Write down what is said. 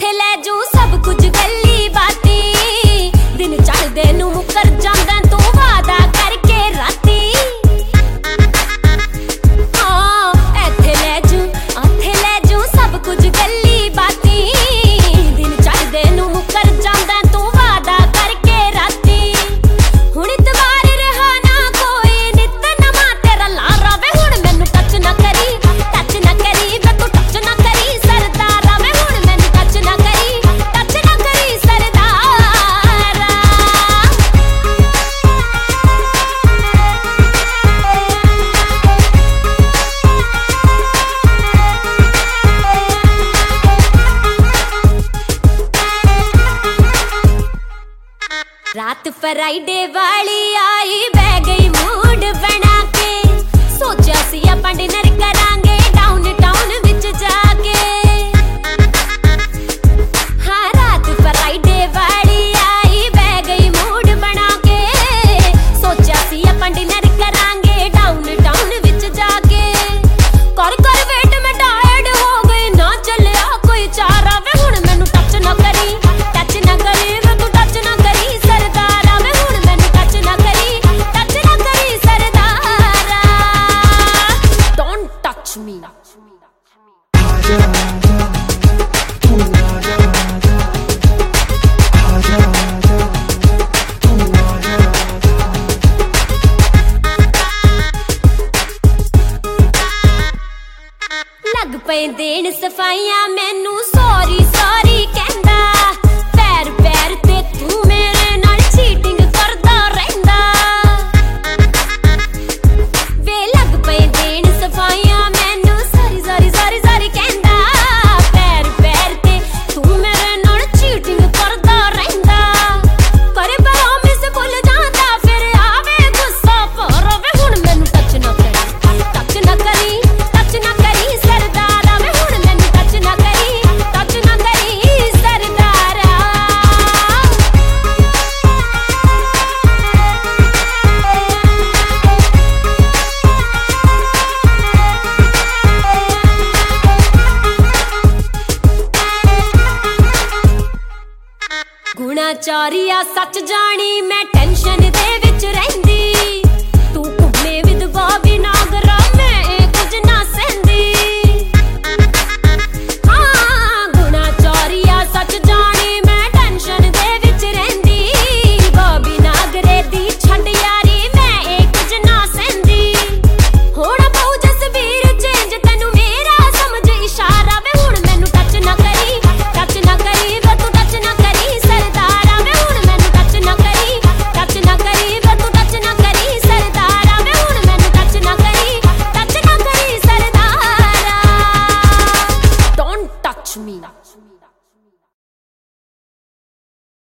ਇੱਥੇ ਲੈ ਜੂ ਸਭ ਕੁਝ ਗੱਲੀ ਬਾਤੀ ਦਿਨ ਚੜ੍ਹਦੇ ਨੂੰ ਮੁੱਕਰ ਜਾਂਦਾ ਤੂੰ ਵਾਦਾ ਕਰਕੇ ਰਾਤੀ ਇੱਥੇ ਲੈ ਜੂ ਸਭ ਕੁਝ ਗੱਲੀ ਬਾਤੀ ਦਿਨ ਚੜ੍ਹਦੇ ਨੂੰ ਮੁੱਕਰ ਜਾਂਦਾ ਤੂੰ ਵਾਦਾ ਕਰਕੇ ਰਾਤੀ ਹੁਣ ਇਤਵਾਰ ਰਹਾ ਨਾ ਕੋਈ ਨਿਤ ਨਵਾਂ ਤੇਰਾ ਲਾਰਾ ਵੇ ਹੁਣ ਮੈਨੂੰ ਟੱਚ ਨਾ ਕਰੀ ਵੇ ਤੂੰ ਟੱਚ ਨਾ ਕਰੀ ਸਰਦਾਰਾ ਵੇ ਹੁਣ ਮੈਨੂੰ ਟੱਚ ਨਾ ਕਰੀ ਸਰਦਾਰਾ रात फ्राइडे वाली आई बह गई मूड बना के सोचा सी अपन डिनर करांगे डाउन टाउन विच जाके हाँ रात फ्राइडे वाली आई बह गई मूड बना के सोचा सी अपन डिनर करांगे डाउन टाउन विच जाके कर वेट में टायर्ड हो गई ना चलिया कोई चारा वे हुण मैनू टच ना करी वे तू टच ना करी सरदारा वे हुण मैनू टच ना करी सरदारा डोंट टच मी लग पे देन सफाइयां मैनू सॉरी कहंदा पैर ते तू मेरे नाल चीटिंग करदा रहिंदा वे लग पे देन सफाइयां मैनू सॉरी कहंदा पैर ते तू मेरे नाल चीटिंग करदा रहिंदा करे प्रॉमिस भुल जांदा फिर आवे गुस्सा पर वे हुण मैनू टच ना करी सरदारा वे हुण मैनू टच ना करी सरदारा गुणा चौरिया सच जानी मैं टेंशन दे विच रहिंदी